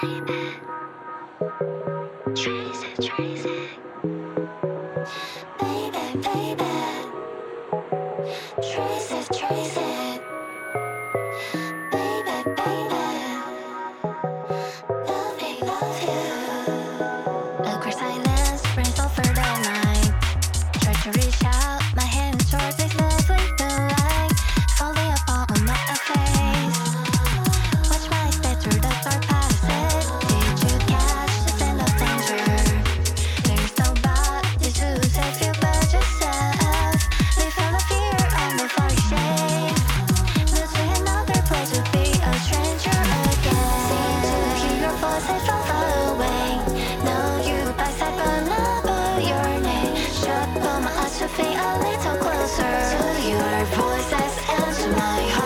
baby. Trace it. Baby, baby. Trace it. Baby, baby. Love you. Across silence, rains over the night. Try to reach out, my hands towards this lovely blue light. Falling apart on my face. Watch my step through the dark passes. Did you catch the scent of danger? There's nobody to save you but yourself. Live from the fear on the far shade. Losing another place to be a stranger again. Seem to hear your voices from far away. Know you by sight but never your name. Shut but my eyes to feel a little closer to your voices and to my heart.